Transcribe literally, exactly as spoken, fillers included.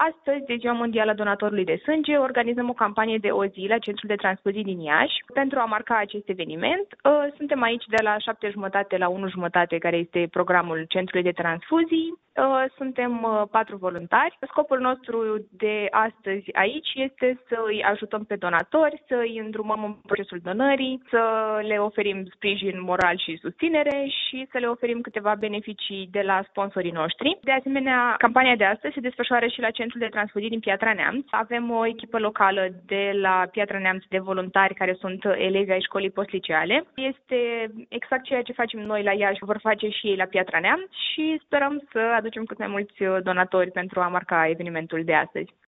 Astăzi, de Ziua Mondială a Donatorului de Sânge, organizăm o campanie de o zi la Centrul de Transfuzii din Iași. Pentru a marca acest eveniment, suntem aici de la șapte jumătate la unu jumătate, care este programul Centrului de Transfuzii. Suntem patru voluntari. Scopul nostru de astăzi aici este să îi ajutăm pe donatori, să îi îndrumăm în procesul donării, să le oferim sprijin moral și susținere și să le oferim câteva beneficii de la sponsorii noștri. De asemenea, campania de astăzi se desfășoară și la Centrul de Transfuzii din Piatra Neamț. Avem o echipă locală de la Piatra Neamț de voluntari care sunt elevi ai școlii postliceale. Este exact ceea ce facem noi la Iași, vor face și ei la Piatra Neamț și sperăm să aducem cât mai mulți donatori pentru a marca evenimentul de astăzi.